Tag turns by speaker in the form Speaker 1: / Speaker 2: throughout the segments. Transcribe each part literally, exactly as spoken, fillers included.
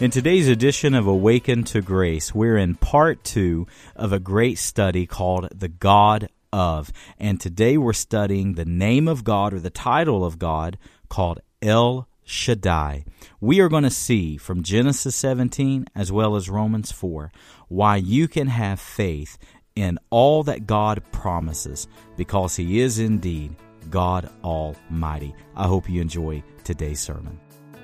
Speaker 1: In today's edition of Awaken to Grace, we're in part two of a great study called The God of. And today we're studying the name of God, or the title of God, called El Shaddai. We are going to see from Genesis seventeen as well as Romans four why you can have faith in all that God promises, because He is indeed God Almighty. I hope you enjoy today's sermon.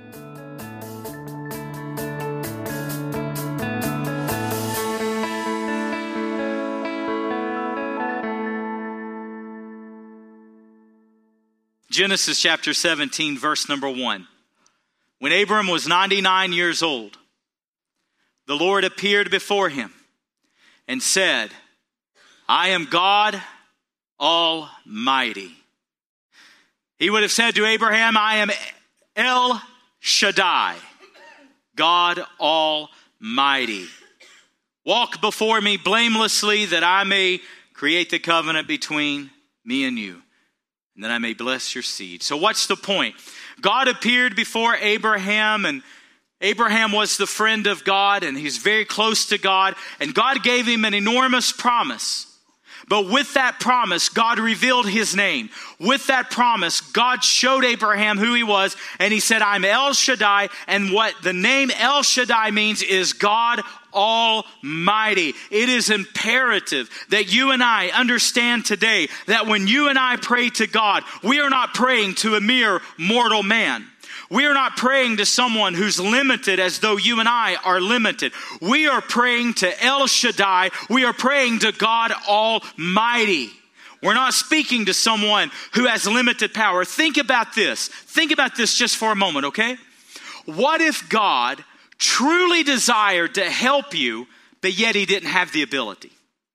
Speaker 1: Genesis chapter seventeen, verse number one. When Abram was ninety-nine years old, the Lord appeared before him and said, I am God Almighty. He would have said to Abraham, I am El Shaddai, God Almighty. Walk before me blamelessly, that I may create the covenant between me and you, and that I may bless your seed. So what's the point? God appeared before Abraham, and Abraham was the friend of God, and he's very close to God, and God gave him an enormous promise. But with that promise, God revealed His name. With that promise, God showed Abraham who He was, and He said, I'm El Shaddai, and what the name El Shaddai means is God Almighty. It is imperative that you and I understand today that when you and I pray to God, we are not praying to a mere mortal man. We are not praying to someone who's limited as though you and I are limited. We are praying to El Shaddai. We are praying to God Almighty. We're not speaking to someone who has limited power. Think about this. Think about this just for a moment, okay? What if God truly desired to help you, but yet He didn't have the ability?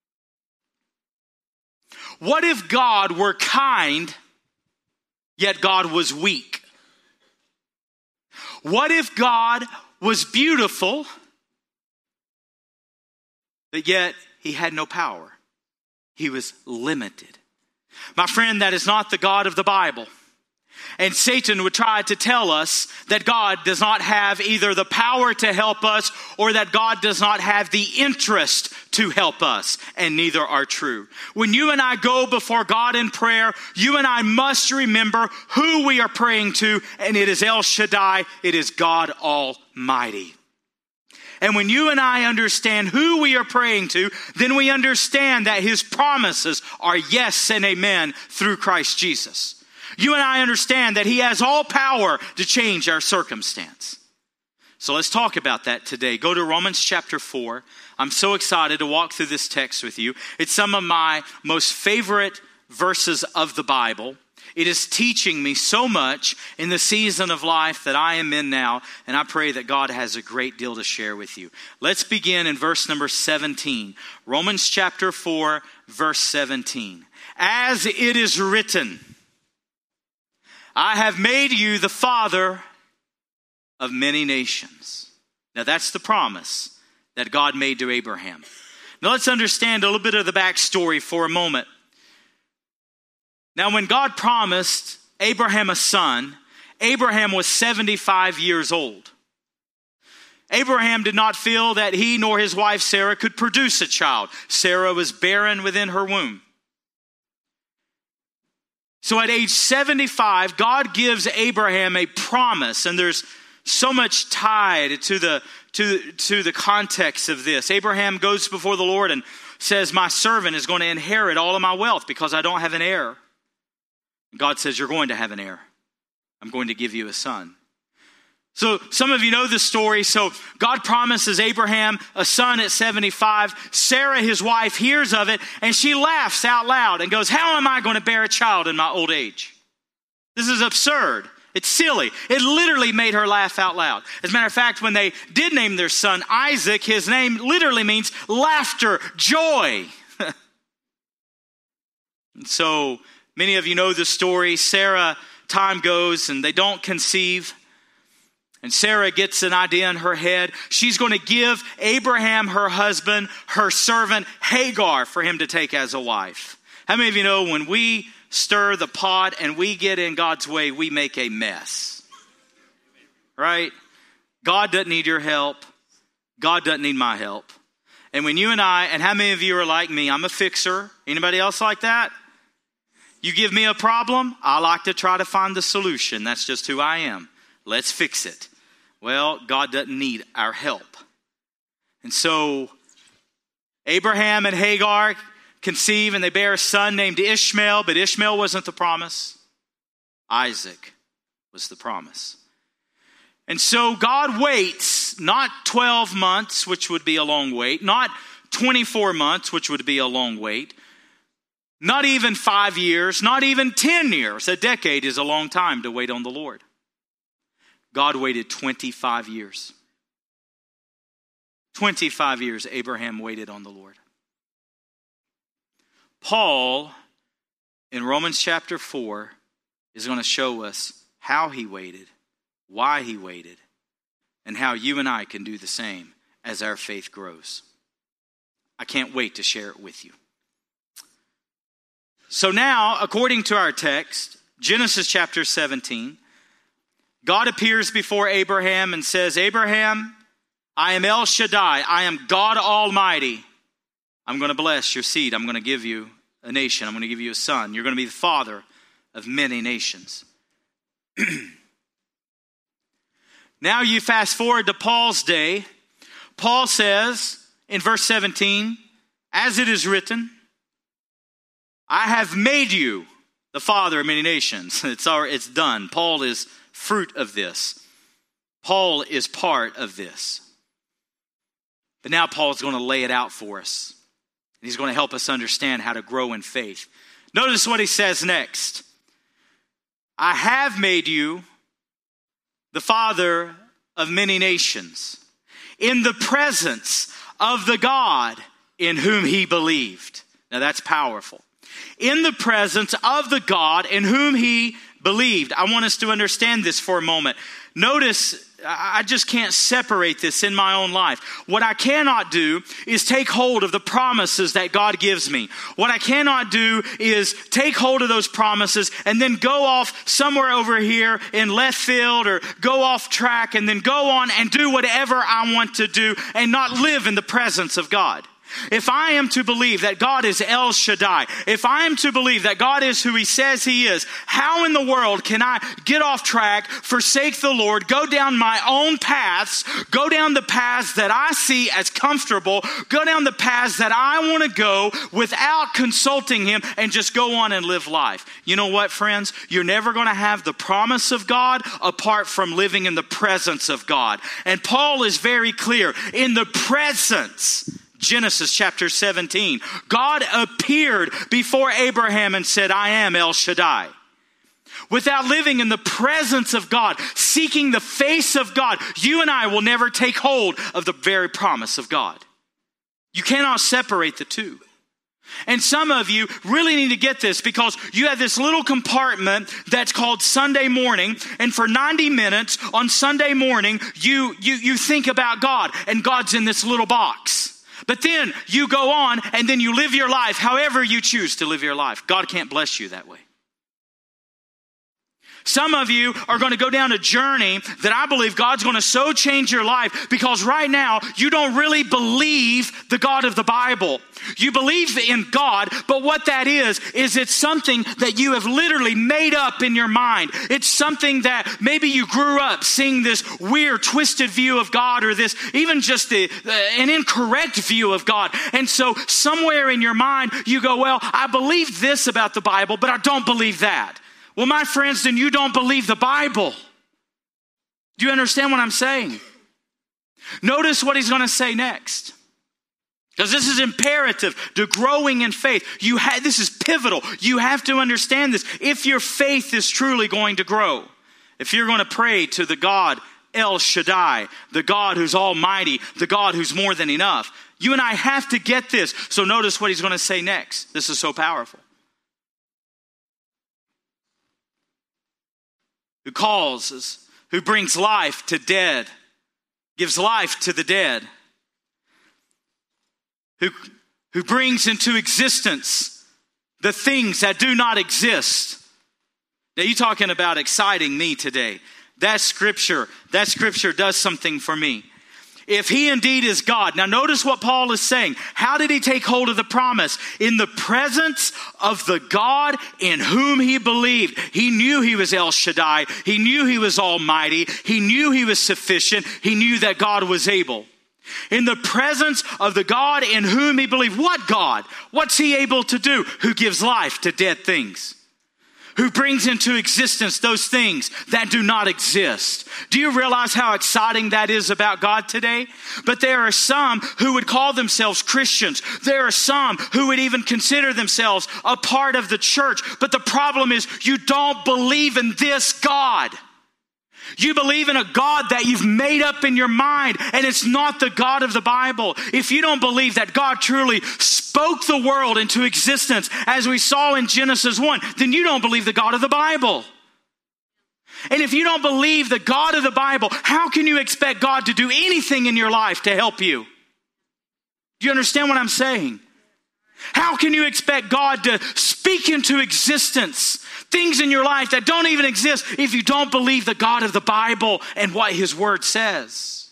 Speaker 1: What if God were kind, yet God was weak? What if God was beautiful, but yet He had no power? He was limited. My friend, that is not the God of the Bible. And Satan would try to tell us that God does not have either the power to help us or that God does not have the interest to help us. And neither are true. When you and I go before God in prayer, you and I must remember who we are praying to. And it is El Shaddai. It is God Almighty. And when you and I understand who we are praying to, then we understand that His promises are yes and amen through Christ Jesus. You and I understand that He has all power to change our circumstance. So let's talk about that today. Go to Romans chapter four. I'm so excited to walk through this text with you. It's some of my most favorite verses of the Bible. It is teaching me so much in the season of life that I am in now, and I pray that God has a great deal to share with you. Let's begin in verse number seventeen. Romans chapter four, verse seventeen. As it is written, I have made you the father of many nations. Now that's the promise that God made to Abraham. Now let's understand a little bit of the backstory for a moment. Now when God promised Abraham a son, Abraham was seventy-five years old. Abraham did not feel that he nor his wife Sarah could produce a child. Sarah was barren within her womb. So at age seventy-five, God gives Abraham a promise, and there's so much tied to the to, to the context of this. Abraham goes before the Lord and says, my servant is going to inherit all of my wealth because I don't have an heir. And God says, you're going to have an heir. I'm going to give you a son. So some of you know the story. So God promises Abraham a son at seventy-five. Sarah, his wife, hears of it and she laughs out loud and goes, how am I going to bear a child in my old age? This is absurd. It's silly. It literally made her laugh out loud. As a matter of fact, when they did name their son Isaac, his name literally means laughter, joy. And so many of you know the story. Sarah, time goes and they don't conceive. And Sarah gets an idea in her head. She's going to give Abraham, her husband, her servant Hagar for him to take as a wife. How many of you know when we stir the pot and we get in God's way, we make a mess? Right? God doesn't need your help. God doesn't need my help. And when you and I, and how many of you are like me? I'm a fixer. Anybody else like that? You give me a problem, I like to try to find the solution. That's just who I am. Let's fix it. Well, God doesn't need our help. And so Abraham and Hagar conceive and they bear a son named Ishmael, but Ishmael wasn't the promise. Isaac was the promise. And so God waits not twelve months, which would be a long wait, not twenty-four months, which would be a long wait, not even five years, not even ten years. A decade is a long time to wait on the Lord. God waited twenty-five years. twenty-five years Abraham waited on the Lord. Paul, in Romans chapter four, is going to show us how he waited, why he waited, and how you and I can do the same as our faith grows. I can't wait to share it with you. So now, according to our text, Genesis chapter seventeen, God appears before Abraham and says, Abraham, I am El Shaddai. I am God Almighty. I'm going to bless your seed. I'm going to give you a nation. I'm going to give you a son. You're going to be the father of many nations. Now you fast forward to Paul's day. Paul says in verse seventeen, as it is written, I have made you the father of many nations. It's, our, it's done. Paul is fruit of this. Paul is part of this. But now Paul's going to lay it out for us. And he's going to help us understand how to grow in faith. Notice what he says next. I have made you the father of many nations in the presence of the God in whom he believed. Now that's powerful. In the presence of the God in whom he believed. I want us to understand this for a moment. Notice, I just can't separate this in my own life. What I cannot do is take hold of the promises that God gives me. What I cannot do is take hold of those promises and then go off somewhere over here in left field or go off track and then go on and do whatever I want to do and not live in the presence of God. If I am to believe that God is El Shaddai, if I am to believe that God is who he says he is, how in the world can I get off track, forsake the Lord, go down my own paths, go down the paths that I see as comfortable, go down the paths that I want to go without consulting him and just go on and live life? You know what, friends? You're never going to have the promise of God apart from living in the presence of God. And Paul is very clear, in the presence. Genesis chapter seventeen. God appeared before Abraham and said, I am El Shaddai. Without living in the presence of God, seeking the face of God, you and I will never take hold of the very promise of God. You cannot separate the two. And some of you really need to get this because you have this little compartment that's called Sunday morning. And for ninety minutes on Sunday morning, you, you, you think about God and God's in this little box. But then you go on and then you live your life however you choose to live your life. God can't bless you that way. Some of you are going to go down a journey that I believe God's going to so change your life because right now you don't really believe the God of the Bible. You believe in God, but what that is, is it's something that you have literally made up in your mind. It's something that maybe you grew up seeing this weird, twisted view of God or this, even just the, uh, an incorrect view of God. And so somewhere in your mind, you go, well, I believe this about the Bible, but I don't believe that. Well, my friends, then you don't believe the Bible. Do you understand what I'm saying? Notice what he's going to say next. Because this is imperative to growing in faith. You ha- this is pivotal. You have to understand this if your faith is truly going to grow. If you're going to pray to the God El Shaddai, the God who's almighty, the God who's more than enough, you and I have to get this. So notice what he's going to say next. This is so powerful. Who calls, who brings life to dead, gives life to the dead, who, who brings into existence the things that do not exist. Now you're talking about exciting me today. that scripture, that scripture does something for me. If he indeed is God. Now notice what Paul is saying. How did he take hold of the promise? In the presence of the God in whom he believed. He knew he was El Shaddai. He knew he was almighty. He knew he was sufficient. He knew that God was able. In the presence of the God in whom he believed. What God? What's he able to do? Who gives life to dead things. Who brings into existence those things that do not exist. Do you realize how exciting that is about God today? But there are some who would call themselves Christians. There are some who would even consider themselves a part of the church. But the problem is you don't believe in this God. You believe in a God that you've made up in your mind, and it's not the God of the Bible. If you don't believe that God truly spoke the world into existence, as we saw in Genesis one, then you don't believe the God of the Bible. And if you don't believe the God of the Bible, how can you expect God to do anything in your life to help you? Do you understand what I'm saying? How can you expect God to speak into existence things in your life that don't even exist if you don't believe the God of the Bible and what his word says?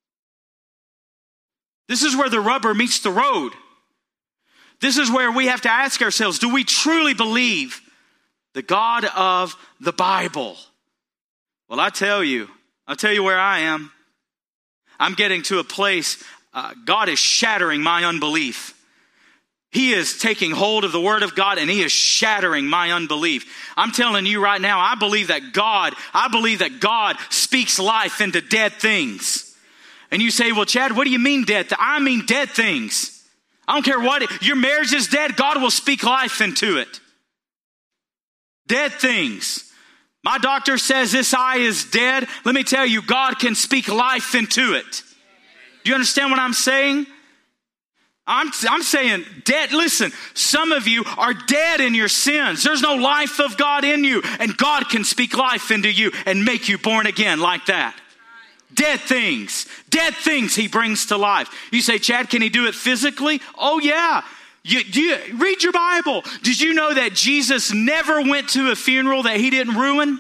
Speaker 1: This is where the rubber meets the road. This is where we have to ask ourselves, do we truly believe the God of the Bible? Well, I tell you, I'll tell you where I am. I'm getting to a place, uh, God is shattering my unbelief. He is taking hold of the word of God and he is shattering my unbelief. I'm telling you right now, I believe that God, I believe that God speaks life into dead things. And you say, well, Chad, what do you mean dead? Th-? I mean dead things. I don't care what, your marriage is dead, God will speak life into it. Dead things. My doctor says this eye is dead. Let me tell you, God can speak life into it. Do you understand what I'm saying? I'm, I'm saying dead. Listen, some of you are dead in your sins. There's no life of God in you. And God can speak life into you and make you born again like that. Dead things. Dead things he brings to life. You say, Chad, can he do it physically? Oh, yeah. You, you read your Bible. Did you know that Jesus never went to a funeral that he didn't ruin?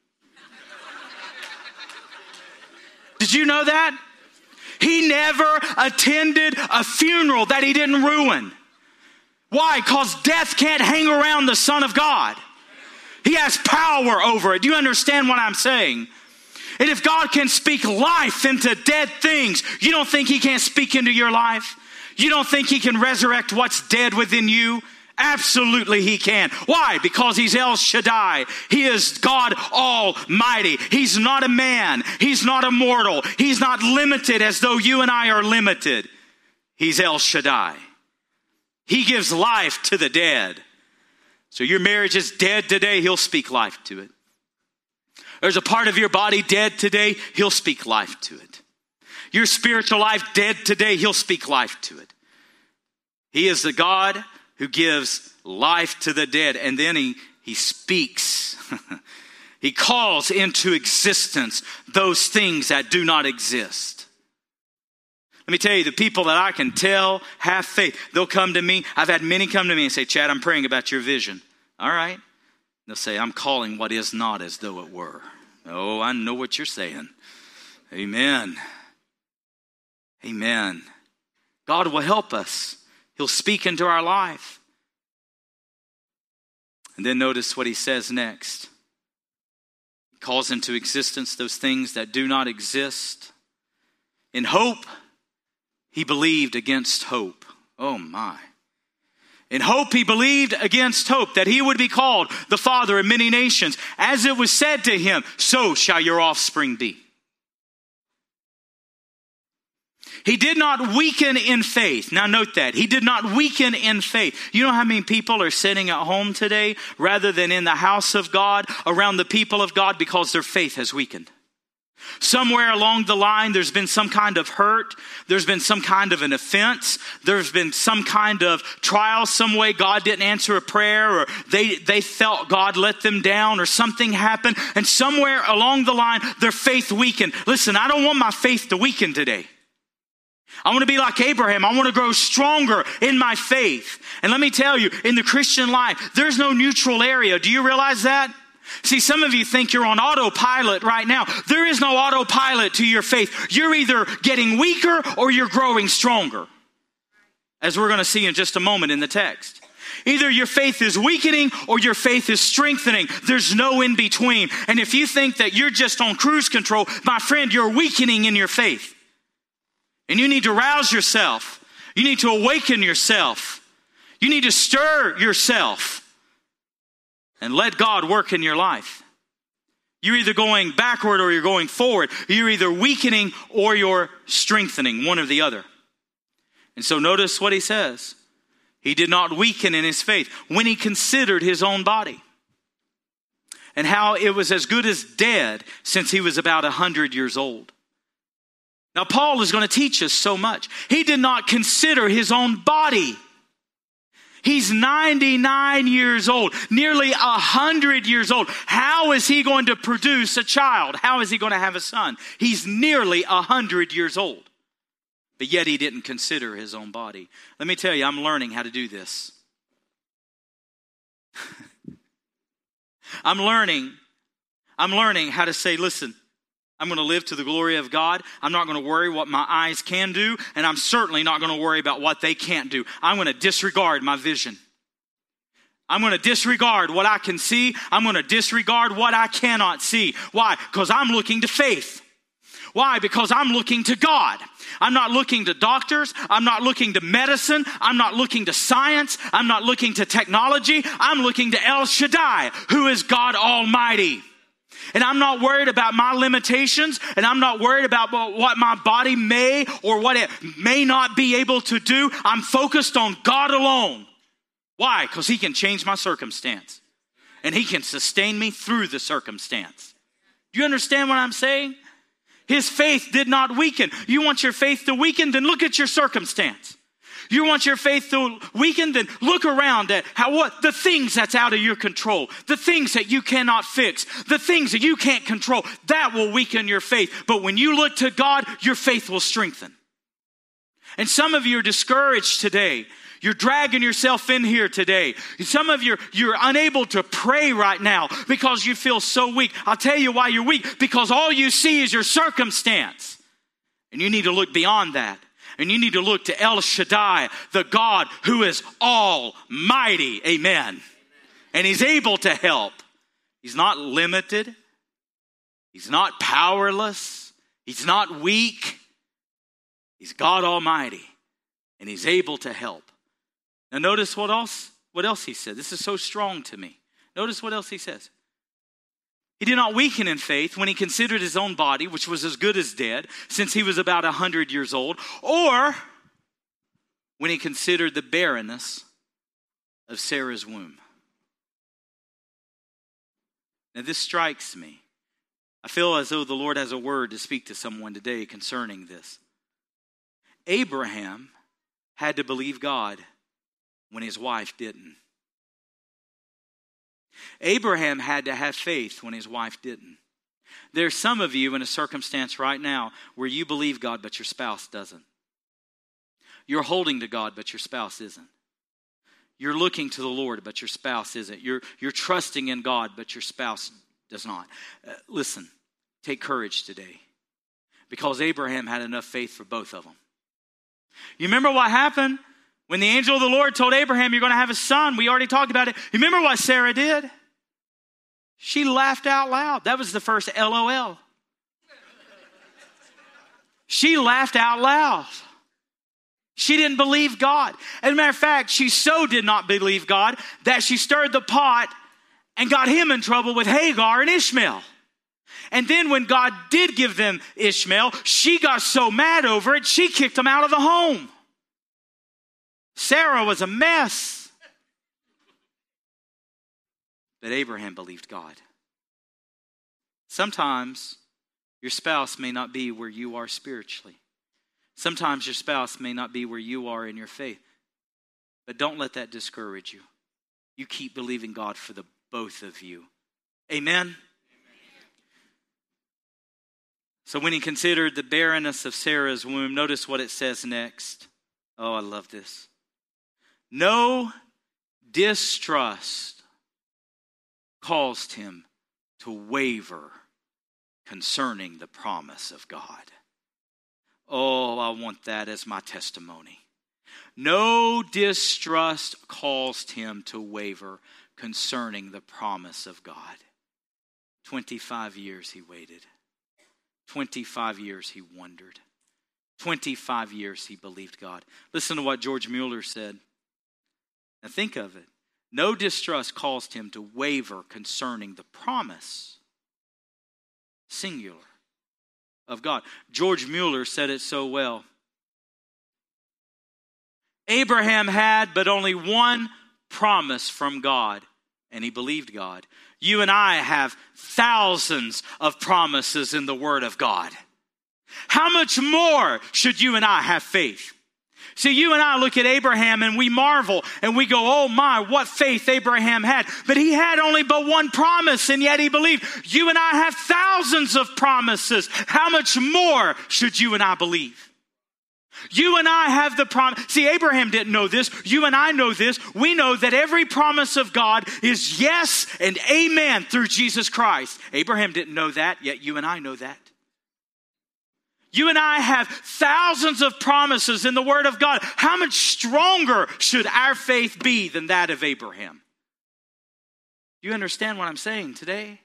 Speaker 1: Did you know that? He never attended a funeral that he didn't ruin. Why? Because death can't hang around the Son of God. He has power over it. Do you understand what I'm saying? And if God can speak life into dead things, you don't think he can't speak into your life? You don't think he can resurrect what's dead within you? Absolutely he can. Why? Because he's El Shaddai. He is God Almighty. He's not a man. He's not a mortal. He's not limited as though you and I are limited. He's El Shaddai. He gives life to the dead. So your marriage is dead today, he'll speak life to it. There's a part of your body dead today, he'll speak life to it. Your spiritual life dead today, he'll speak life to it. He is the God who gives life to the dead. And then he, he speaks. He calls into existence those things that do not exist. Let me tell you, the people that I can tell have faith, they'll come to me. I've had many come to me and say, Chad, I'm praying about your vision. All right. They'll say, I'm calling what is not as though it were. Oh, I know what you're saying. Amen. Amen. God will help us. He'll speak into our life. And then notice what he says next. He calls into existence those things that do not exist. In hope, he believed against hope. Oh my. In hope, he believed against hope that he would be called the father of many nations. As it was said to him, so shall your offspring be. He did not weaken in faith. Now note that. He did not weaken in faith. You know how many people are sitting at home today rather than in the house of God, around the people of God, because their faith has weakened. Somewhere along the line, there's been some kind of hurt. There's been some kind of an offense. There's been some kind of trial, some way God didn't answer a prayer, or they, they felt God let them down, or something happened. And somewhere along the line, their faith weakened. Listen, I don't want my faith to weaken today. I want to be like Abraham. I want to grow stronger in my faith. And let me tell you, in the Christian life, there's no neutral area. Do you realize that? See, some of you think you're on autopilot right now. There is no autopilot to your faith. You're either getting weaker or you're growing stronger, as we're going to see in just a moment in the text. Either your faith is weakening or your faith is strengthening. There's no in between. And if you think that you're just on cruise control, my friend, you're weakening in your faith. And you need to rouse yourself. You need to awaken yourself. You need to stir yourself and let God work in your life. You're either going backward or you're going forward. You're either weakening or you're strengthening, one or the other. And so notice what he says. He did not weaken in his faith when he considered his own body and how it was as good as dead since he was about a hundred years old. Now, Paul is going to teach us so much. He did not consider his own body. He's ninety-nine years old, nearly one hundred years old. How is he going to produce a child? How is he going to have a son? He's nearly one hundred years old. But yet he didn't consider his own body. Let me tell you, I'm learning how to do this. I'm learning, I'm learning how to say, listen, I'm going to live to the glory of God. I'm not going to worry what my eyes can do, and I'm certainly not going to worry about what they can't do. I'm going to disregard my vision. I'm going to disregard what I can see. I'm going to disregard what I cannot see. Why? Because I'm looking to faith. Why? Because I'm looking to God. I'm not looking to doctors. I'm not looking to medicine. I'm not looking to science. I'm not looking to technology. I'm looking to El Shaddai, who is God Almighty. And I'm not worried about my limitations, and I'm not worried about what my body may or what it may not be able to do. I'm focused on God alone. Why? Because he can change my circumstance, and he can sustain me through the circumstance. Do you understand what I'm saying? His faith did not weaken. You want your faith to weaken? Then look at your circumstance. You want your faith to weaken? Then look around at how what the things that's out of your control, the things that you cannot fix, the things that you can't control. That will weaken your faith. But when you look to God, your faith will strengthen. And some of you are discouraged today. You're dragging yourself in here today. Some of you, you're unable to pray right now because you feel so weak. I'll tell you why you're weak. Because all you see is your circumstance. And you need to look beyond that. And you need to look to El Shaddai, the God who is almighty. Amen. And he's able to help. He's not limited. He's not powerless. He's not weak. He's God Almighty. And he's able to help. Now notice what else, what else he said. This is so strong to me. Notice what else he says. He did not weaken in faith when he considered his own body, which was as good as dead, since he was about a hundred years old, or when he considered the barrenness of Sarah's womb. Now this strikes me. I feel as though the Lord has a word to speak to someone today concerning this. Abraham had to believe God when his wife didn't. Abraham had to have faith when his wife didn't. There's some of you in a circumstance right now where you believe God, but your spouse doesn't. You're holding to God, but your spouse isn't. You're looking to the Lord, but your spouse isn't. You're, you're trusting in God, but your spouse does not. Uh, listen, take courage today, because Abraham had enough faith for both of them. You remember what happened? When the angel of the Lord told Abraham, you're going to have a son, we already talked about it. You remember what Sarah did? She laughed out loud. That was the first L O L. She laughed out loud. She didn't believe God. As a matter of fact, she so did not believe God that she stirred the pot and got him in trouble with Hagar and Ishmael. And then when God did give them Ishmael, she got so mad over it, she kicked him out of the home. Sarah was a mess. But Abraham believed God. Sometimes your spouse may not be where you are spiritually. Sometimes your spouse may not be where you are in your faith. But don't let that discourage you. You keep believing God for the both of you. Amen? Amen. So when he considered the barrenness of Sarah's womb, notice what it says next. Oh, I love this. No distrust caused him to waver concerning the promise of God. Oh, I want that as my testimony. No distrust caused him to waver concerning the promise of God. twenty-five years he waited. twenty-five years he wondered. twenty-five years he believed God. Listen to what George Mueller said. Now think of it. No distrust caused him to waver concerning the promise, singular, of God. George Mueller said it so well. Abraham had but only one promise from God, and he believed God. You and I have thousands of promises in the Word of God. How much more should you and I have faith? See, you and I look at Abraham and we marvel and we go, oh my, what faith Abraham had. But he had only but one promise, and yet he believed. You and I have thousands of promises. How much more should you and I believe? You and I have the promise. See, Abraham didn't know this. You and I know this. We know that every promise of God is yes and amen through Jesus Christ. Abraham didn't know that, yet you and I know that. You and I have thousands of promises in the Word of God. How much stronger should our faith be than that of Abraham? Do you understand what I'm saying today?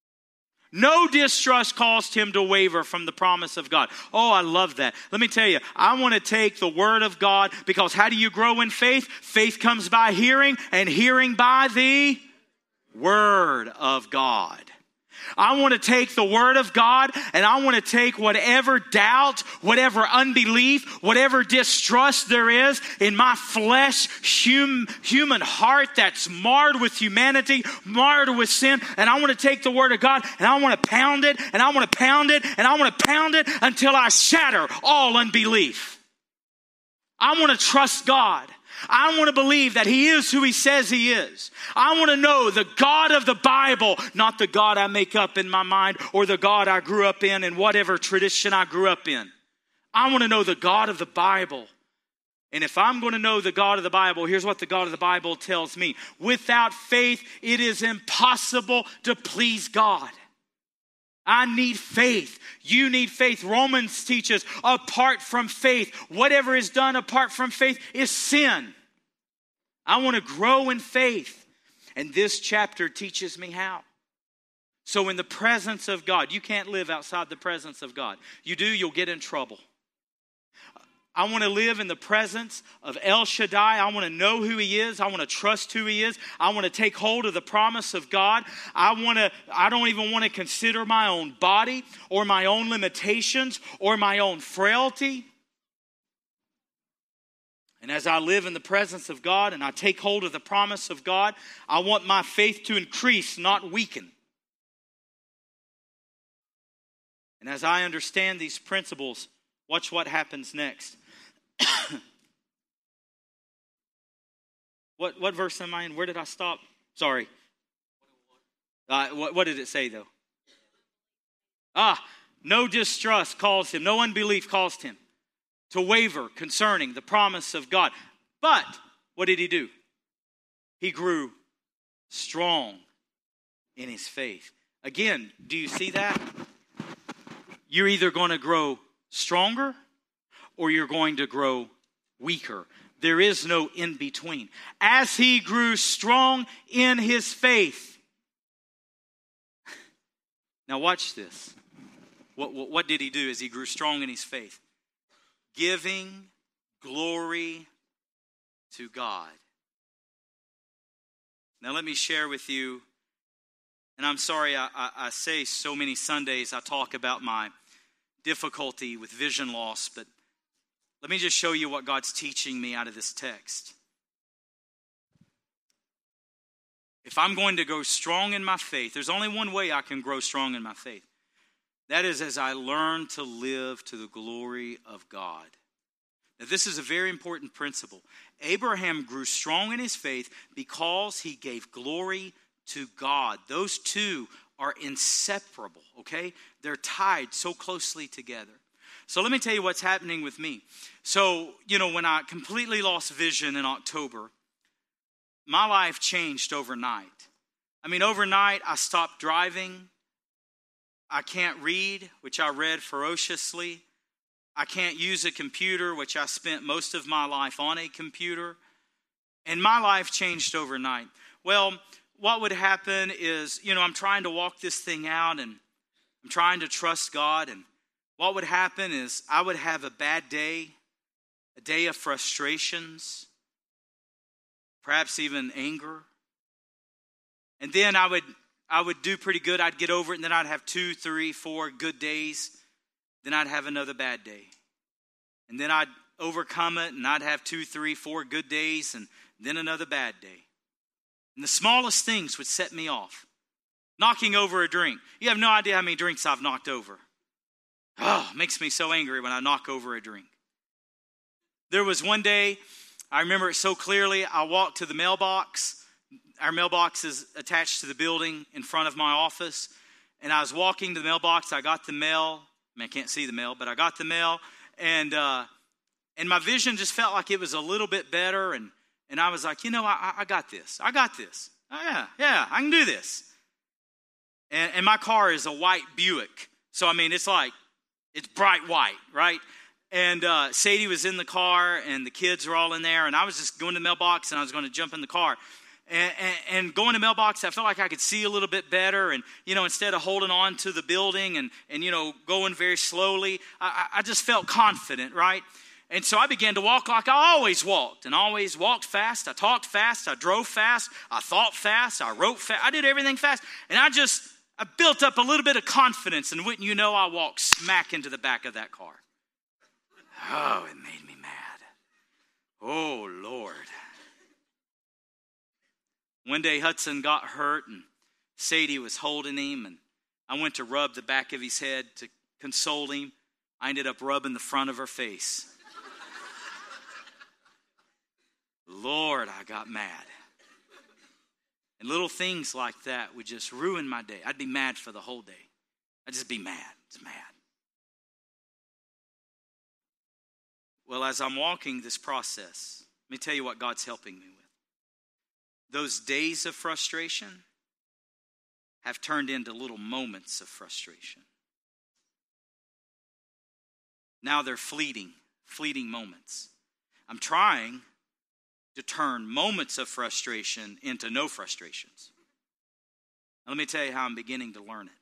Speaker 1: No distrust caused him to waver from the promise of God. Oh, I love that. Let me tell you, I want to take the Word of God, because how do you grow in faith? Faith comes by hearing, and hearing by the Word of God. I want to take the Word of God, and I want to take whatever doubt, whatever unbelief, whatever distrust there is in my flesh, hum, human heart that's marred with humanity, marred with sin, and I want to take the Word of God, and I want to pound it, and I want to pound it, and I want to pound it until I shatter all unbelief. I want to trust God. I want to believe that He is who He says He is. I want to know the God of the Bible, not the God I make up in my mind or the God I grew up in in whatever tradition I grew up in. I want to know the God of the Bible. And if I'm going to know the God of the Bible, here's what the God of the Bible tells me. Without faith, it is impossible to please God. I need faith. You need faith. Romans teaches apart from faith, whatever is done apart from faith is sin. I want to grow in faith. And this chapter teaches me how. So in the presence of God, you can't live outside the presence of God. You do, you'll get in trouble. I want to live in the presence of El Shaddai. I want to know who He is. I want to trust who He is. I want to take hold of the promise of God. I want to, I don't even want to consider my own body or my own limitations or my own frailty. And as I live in the presence of God and I take hold of the promise of God, I want my faith to increase, not weaken. And as I understand these principles, watch what happens next. what what verse am I in? Where did I stop? Sorry. Uh, what, what did it say though? Ah, no distrust caused him, no unbelief caused him to waver concerning the promise of God. But what did he do? He grew strong in his faith. Again, do you see that? You're either going to grow stronger or you're going to grow weaker. There is no in between. As he grew strong in his faith. Now watch this. What, what, what did he do as he grew strong in his faith? Giving glory to God. Now let me share with you, and I'm sorry I, I, I say so many Sundays I talk about my difficulty with vision loss, but let me just show you what God's teaching me out of this text. If I'm going to go strong in my faith, there's only one way I can grow strong in my faith. That is as I learn to live to the glory of God. Now, this is a very important principle. Abraham grew strong in his faith because he gave glory to God. Those two are inseparable, okay? They're tied so closely together. So let me tell you what's happening with me. So, you know, when I completely lost vision in October, my life changed overnight. I mean, overnight, I stopped driving. I can't read, which I read ferociously. I can't use a computer, which I spent most of my life on a computer. And my life changed overnight. Well, what would happen is, you know, I'm trying to walk this thing out, and I'm trying to trust God. And what would happen is I would have a bad day, a day of frustrations, perhaps even anger. And then I would I would do pretty good. I'd get over it, and then I'd have two, three, four good days. Then I'd have another bad day. And then I'd overcome it, and I'd have two, three, four good days, and then another bad day. And the smallest things would set me off. Knocking over a drink. You have no idea how many drinks I've knocked over. Oh, it makes me so angry when I knock over a drink. There was one day, I remember it so clearly, I walked to the mailbox. Our mailbox is attached to the building in front of my office. And I was walking to the mailbox. I got the mail. I mean, I can't see the mail, but I got the mail. And uh, and my vision just felt like it was a little bit better. And, and I was like, you know, I, I got this. I got this. Oh, yeah, yeah, I can do this. And, and my car is a white Buick. So, I mean, it's like, it's bright white, right? And uh, Sadie was in the car, and the kids were all in there. And I was just going to the mailbox, and I was going to jump in the car. And, and, and going to the mailbox, I felt like I could see a little bit better. And, you know, instead of holding on to the building and, and you know, going very slowly, I, I just felt confident, right? And so I began to walk like I always walked, and always walked fast. I talked fast. I drove fast. I thought fast. I wrote fast. I did everything fast. And I just, I built up a little bit of confidence. And wouldn't you know, I walked smack into the back of that car. Oh, it made me mad. Oh, Lord. One day Hudson got hurt, and Sadie was holding him, and I went to rub the back of his head to console him. I ended up rubbing the front of her face. Lord, I got mad. And little things like that would just ruin my day. I'd be mad for the whole day. I'd just be mad. It's mad. Well, as I'm walking this process, let me tell you what God's helping me with. Those days of frustration have turned into little moments of frustration. Now they're fleeting, fleeting moments. I'm trying to turn moments of frustration into no frustrations. Now, let me tell you how I'm beginning to learn it.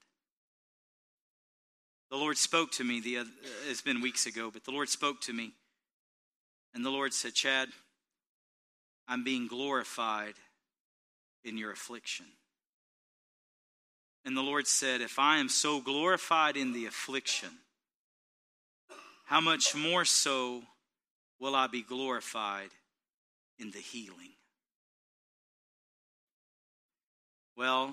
Speaker 1: The Lord spoke to me, the other, it's been weeks ago, but the Lord spoke to me, and the Lord said, Chad, I'm being glorified in your affliction. And the Lord said, if I am so glorified in the affliction, how much more so will I be glorified in the healing? Well,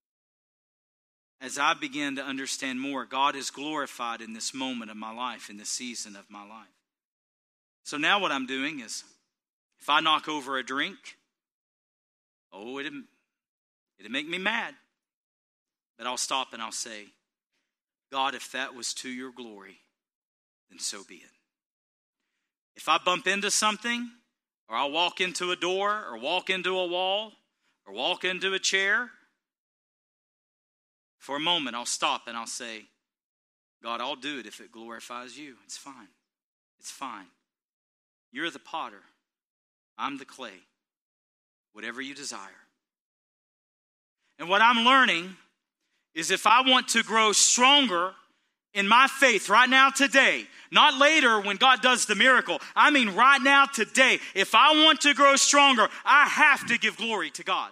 Speaker 1: as I begin to understand more, God is glorified in this moment of my life, in this season of my life. So now what I'm doing is, if I knock over a drink, oh, it'd, it'd make me mad. But I'll stop and I'll say, God, if that was to your glory, then so be it. If I bump into something, or I'll walk into a door, or walk into a wall, or walk into a chair, for a moment I'll stop and I'll say, God, I'll do it if it glorifies you. It's fine. It's fine. You're the potter. I'm the clay. Whatever you desire. And what I'm learning is if I want to grow stronger in my faith right now today, not later when God does the miracle, I mean right now today, if I want to grow stronger, I have to give glory to God.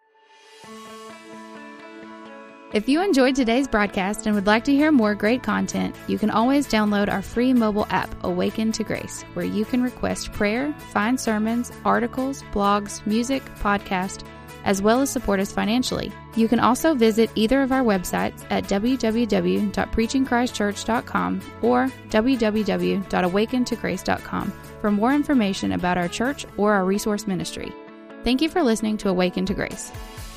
Speaker 2: If you enjoyed today's broadcast and would like to hear more great content, you can always download our free mobile app, Awaken to Grace, where you can request prayer, find sermons, articles, blogs, music, podcasts, as well as support us financially. You can also visit either of our websites at w w w dot preaching christ church dot com or w w w dot awaken to grace dot com for more information about our church or our resource ministry. Thank you for listening to Awaken to Grace.